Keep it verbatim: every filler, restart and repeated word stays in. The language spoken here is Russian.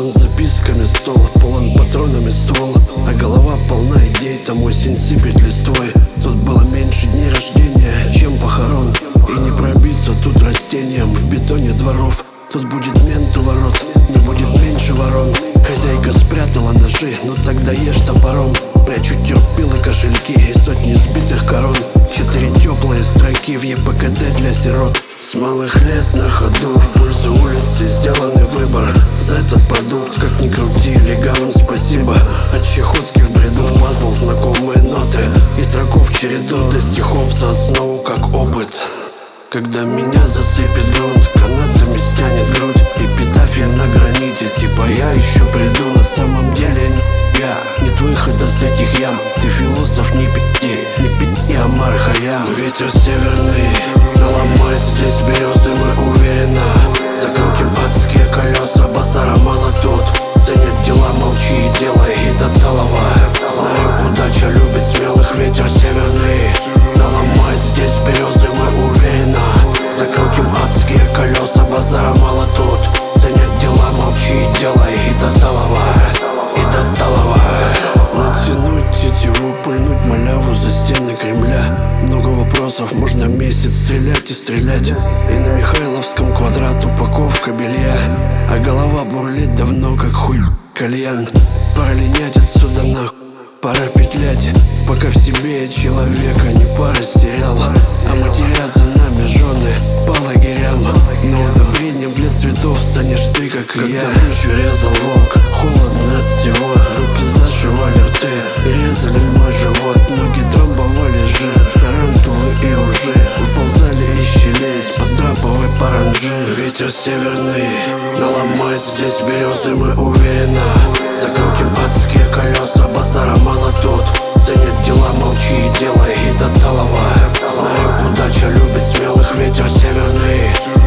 Полон записками стол, полон патронами ствол, а голова полна идей, там осень сыпет листвой. Тут было меньше дней рождения, чем похорон, и не пробиться тут растением в бетоне дворов. Тут будет мент у ворот, не будет меньше ворон. Хозяйка спрятала ножи, ну тогда ешь топором. Прячу терпилы, кошельки и сотни сбитых корон. Четыре теплые строки в е пэ ка тэ для сирот. С малых лет на ходу в пользу улицы сделанный выбор. За этот продукт, как ни крути, легавым спасибо. От чехотки в бреду в пазл знакомые ноты, из строков череду до стихов за основу как опыт. Когда меня засыпет грунт, канатами стянет грудь, эпитафия на граните, типа я еще приду. На самом деле не я, нет выхода с этих ям. Ты философ, не пи***и, не пи***и, а мархаям. Ветер северный наломает здесь березы, мы уверенно закрутим адские колеса. Базара мало тут, ценят дела, молчи и делай и до талого. Знаю, удача любит смелых, ветер северный наломает здесь березы, мы уверенно закрутим адские колеса. Базара мало тут, ценят дела, молчи и делай и до талого, и до талого. Натянуть тетиву, пыльнуть маляву за стены Кремля. Много вопросов, можно месяц стрелять и стрелять. И на Михайловском квадрат упаковка белья, а голова бурлит давно как хуй кальян. Пора линять отсюда нахуй, пора петлять, пока в себе человека не порастерял. А матеря за нами жены по лагерям, но удобрением для цветов станешь ты, как и я. Когда ночью резал волк, холодно от всего, руки зашивали рты, резали мой живот, ноги трамбовали жир, тарантулы и ужи выползали из щелей из-под драповой паранджи. Ветер северный наломает здесь березы, мы уверенно закрутим адские колеса. Базара мало тут, ценят дела, молчи и делай и до талого. Знаю, удача любит смелых, ветер северный